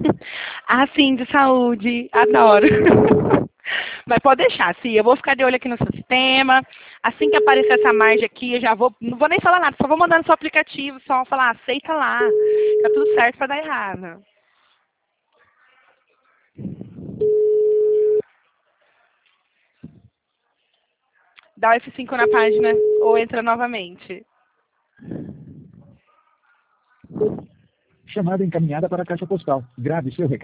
Ah, sim, de saúde. Adoro. Mas pode deixar, sim. Eu vou ficar de olho aqui no seu sistema. Assim que aparecer essa margem aqui, eu já vou. Não vou nem falar nada, só vou mandar no seu aplicativo, só falar, aceita lá. Tá tudo certo para dar errado. Dá o F5 na página ou entra novamente. Chamada encaminhada para a caixa postal. Grave seu recado.